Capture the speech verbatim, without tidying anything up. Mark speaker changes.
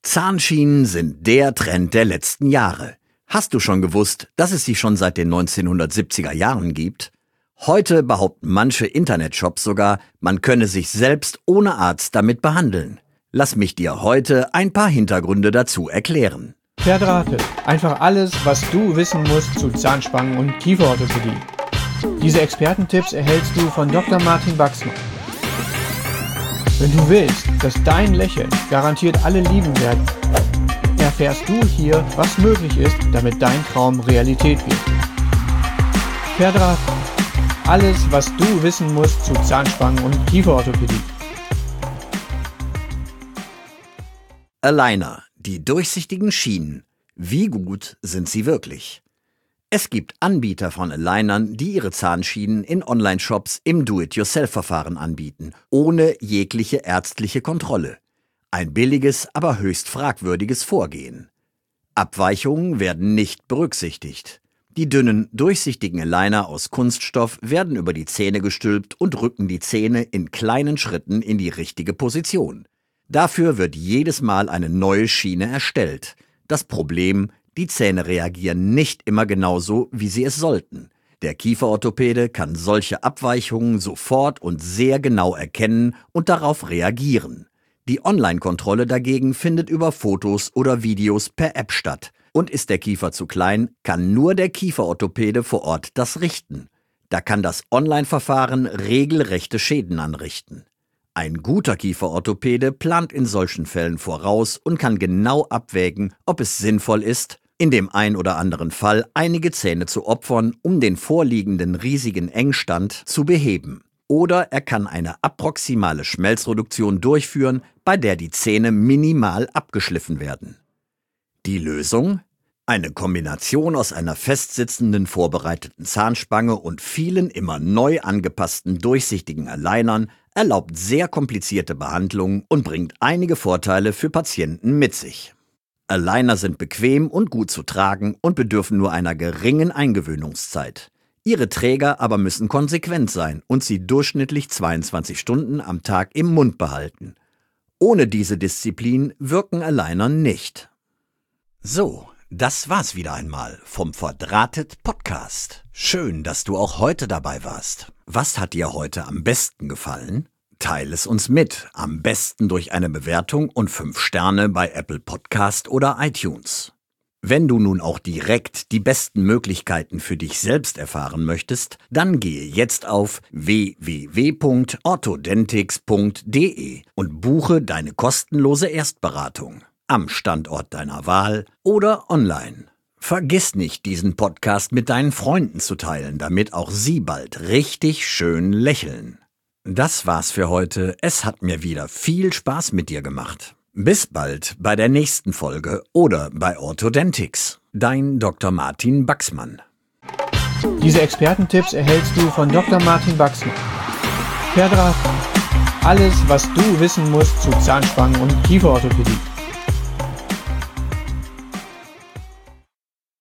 Speaker 1: Zahnschienen sind der Trend der letzten Jahre. Hast du schon gewusst, dass es sie schon seit den neunzehnhundertsiebziger Jahren gibt? Heute behaupten manche Internetshops sogar, man könne sich selbst ohne Arzt damit behandeln. Lass mich dir heute ein paar Hintergründe dazu erklären.
Speaker 2: Verdrahtet. Einfach alles, was du wissen musst zu Zahnspangen und Kieferorthopädie. Diese Expertentipps erhältst du von Doktor Martin Wachsmann. Wenn du willst, dass dein Lächeln garantiert alle lieben werden, erfährst du hier, was möglich ist, damit dein Traum Realität wird. Verdrahtet. Alles, was du wissen musst zu Zahnspangen und Kieferorthopädie.
Speaker 1: Aligner, die durchsichtigen Schienen. Wie gut sind sie wirklich? Es gibt Anbieter von Alignern, die ihre Zahnschienen in Online-Shops im Do-it-yourself-Verfahren anbieten, ohne jegliche ärztliche Kontrolle. Ein billiges, aber höchst fragwürdiges Vorgehen. Abweichungen werden nicht berücksichtigt. Die dünnen, durchsichtigen Aligner aus Kunststoff werden über die Zähne gestülpt und rücken die Zähne in kleinen Schritten in die richtige Position. Dafür wird jedes Mal eine neue Schiene erstellt. Das Problem: die Zähne reagieren nicht immer genauso, wie sie es sollten. Der Kieferorthopäde kann solche Abweichungen sofort und sehr genau erkennen und darauf reagieren. Die Online-Kontrolle dagegen findet über Fotos oder Videos per App statt. Und ist der Kiefer zu klein, kann nur der Kieferorthopäde vor Ort das richten. Da kann das Online-Verfahren regelrechte Schäden anrichten. Ein guter Kieferorthopäde plant in solchen Fällen voraus und kann genau abwägen, ob es sinnvoll ist, in dem ein oder anderen Fall einige Zähne zu opfern, um den vorliegenden riesigen Engstand zu beheben. Oder er kann eine approximale Schmelzreduktion durchführen, bei der die Zähne minimal abgeschliffen werden. Die Lösung? Eine Kombination aus einer festsitzenden vorbereiteten Zahnspange und vielen immer neu angepassten durchsichtigen Alignern erlaubt sehr komplizierte Behandlungen und bringt einige Vorteile für Patienten mit sich. Aligner sind bequem und gut zu tragen und bedürfen nur einer geringen Eingewöhnungszeit. Ihre Träger aber müssen konsequent sein und sie durchschnittlich zweiundzwanzig Stunden am Tag im Mund behalten. Ohne diese Disziplin wirken Aligner nicht. So, das war's wieder einmal vom Verdrahtet Podcast. Schön, dass du auch heute dabei warst. Was hat dir heute am besten gefallen? Teile es uns mit, am besten durch eine Bewertung und fünf Sterne bei Apple Podcast oder iTunes. Wenn du nun auch direkt die besten Möglichkeiten für dich selbst erfahren möchtest, dann gehe jetzt auf w w w punkt orthodentix punkt d e und buche deine kostenlose Erstberatung am Standort deiner Wahl oder online. Vergiss nicht, diesen Podcast mit deinen Freunden zu teilen, damit auch sie bald richtig schön lächeln. Das war's für heute. Es hat mir wieder viel Spaß mit dir gemacht. Bis bald bei der nächsten Folge oder bei Orthodentix. Dein Doktor Martin Wachsmann.
Speaker 2: Diese Expertentipps erhältst du von Doktor Martin Wachsmann. Verdrahtet. Alles, was du wissen musst zu Zahnspangen und Kieferorthopädie.